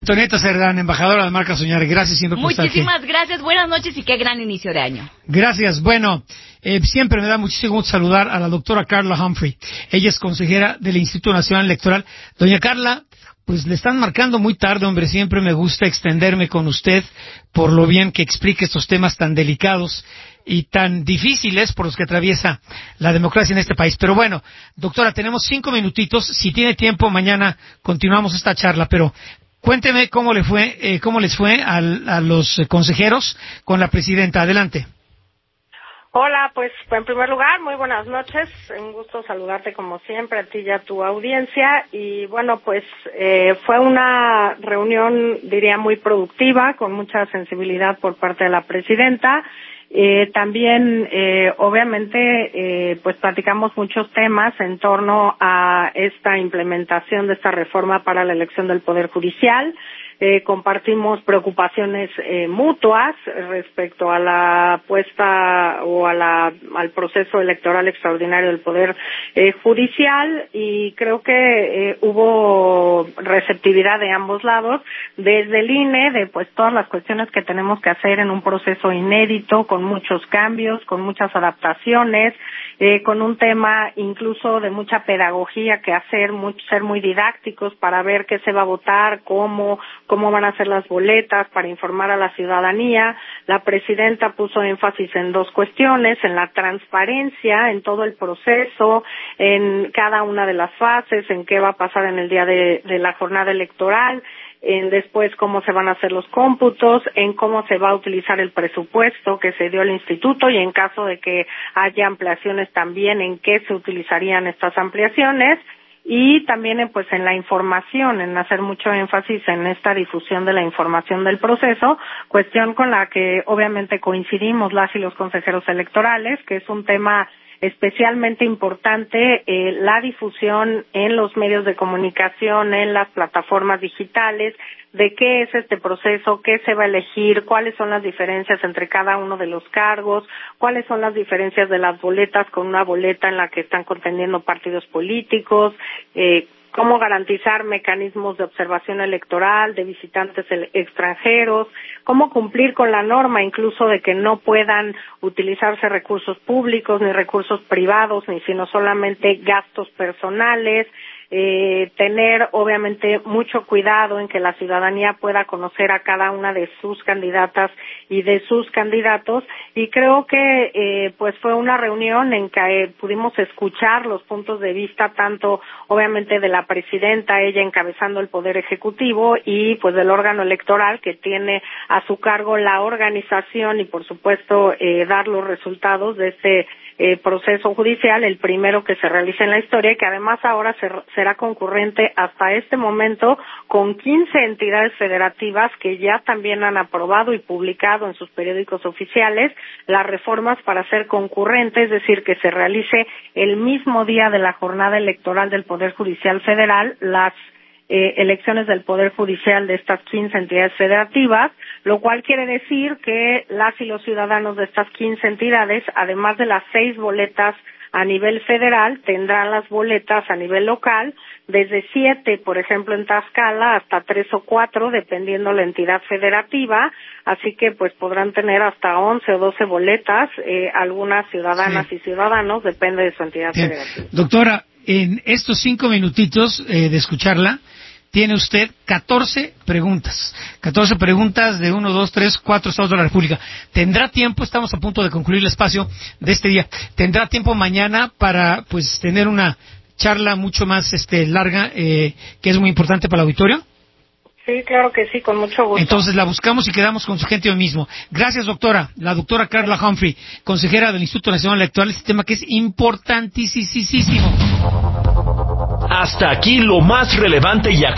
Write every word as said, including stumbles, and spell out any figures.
Antonieta Cerdán, embajadora de Marca Soñar, gracias siempre por estar aquí. Muchísimas gracias, buenas noches y qué gran inicio de año. Gracias, bueno, eh, siempre me da muchísimo gusto saludar a la doctora Carla Humphrey. Ella es consejera del Instituto Nacional Electoral. Doña Carla, pues le están marcando muy tarde, hombre, siempre me gusta extenderme con usted por lo bien que explique estos temas tan delicados y tan difíciles por los que atraviesa la democracia en este país. Pero bueno, doctora, tenemos cinco minutitos. Si tiene tiempo, mañana continuamos esta charla. Pero cuénteme cómo le fue, eh, cómo les fue al, a los consejeros con la presidenta. Adelante. Hola, pues en primer lugar, muy buenas noches. Un gusto saludarte como siempre a ti y a tu audiencia. Y bueno, pues eh, fue una reunión, diría, muy productiva, con mucha sensibilidad por parte de la presidenta. Eh, también, eh, obviamente, eh, pues platicamos muchos temas en torno a esta implementación de esta reforma para la elección del Poder Judicial. Eh, compartimos preocupaciones eh, mutuas respecto a la puesta o a la, al proceso electoral extraordinario del Poder eh, Judicial, y creo que eh, hubo receptividad de ambos lados, desde el I N E, de pues todas las cuestiones que tenemos que hacer en un proceso inédito, con muchos cambios, con muchas adaptaciones, eh, con un tema incluso de mucha pedagogía que hacer, mucho, ser muy didácticos para ver qué se va a votar, cómo, cómo van a ser las boletas, para informar a la ciudadanía. La presidenta puso énfasis en dos cuestiones: en la transparencia, en todo el proceso, en cada una de las fases, en qué va a pasar en el día de, de la jornada electoral, en después cómo se van a hacer los cómputos, en cómo se va a utilizar el presupuesto que se dio al instituto, y en caso de que haya ampliaciones también en qué se utilizarían estas ampliaciones. Y también pues en la información, en hacer mucho énfasis en esta difusión de la información del proceso, cuestión con la que obviamente coincidimos las y los consejeros electorales, que es un tema especialmente importante, eh, la difusión en los medios de comunicación, en las plataformas digitales, de qué es este proceso, qué se va a elegir, cuáles son las diferencias entre cada uno de los cargos, cuáles son las diferencias de las boletas con una boleta en la que están contendiendo partidos políticos, eh, cómo garantizar mecanismos de observación electoral de visitantes extranjeros, cómo cumplir con la norma incluso de que no puedan utilizarse recursos públicos ni recursos privados, ni sino solamente gastos personales. Eh, tener obviamente mucho cuidado en que la ciudadanía pueda conocer a cada una de sus candidatas y de sus candidatos, y creo que eh, pues fue una reunión en que eh, pudimos escuchar los puntos de vista tanto obviamente de la presidenta, ella encabezando el Poder Ejecutivo, y pues del órgano electoral que tiene a su cargo la organización y por supuesto eh, dar los resultados de este Eh, proceso judicial, el primero que se realiza en la historia, y que además ahora ser, será concurrente hasta este momento con quince entidades federativas que ya también han aprobado y publicado en sus periódicos oficiales las reformas para ser concurrente, es decir, que se realice el mismo día de la jornada electoral del Poder Judicial Federal las Eh, elecciones del Poder Judicial de estas quince entidades federativas, lo cual quiere decir que las y los ciudadanos de estas quince entidades, además de las seis boletas a nivel federal, tendrán las boletas a nivel local, desde siete, por ejemplo, en Tlaxcala, hasta tres o cuatro, dependiendo la entidad federativa, así que pues podrán tener hasta once o doce boletas, eh, algunas ciudadanas sí. y ciudadanos, depende de su entidad Bien. federativa. Doctora, en estos cinco minutitos eh, de escucharla, tiene usted catorce preguntas. catorce preguntas de uno, dos, tres, cuatro estados de la República. ¿Tendrá tiempo? Estamos a punto de concluir el espacio de este día. ¿Tendrá tiempo mañana para pues tener una charla mucho más este larga, eh, que es muy importante para el auditorio? Sí, claro que sí, con mucho gusto. Entonces la buscamos y quedamos con su gente hoy mismo. Gracias, doctora. La doctora Carla Humphrey, consejera del Instituto Nacional Electoral, este tema que es importantísimo. Hasta aquí lo más relevante y actual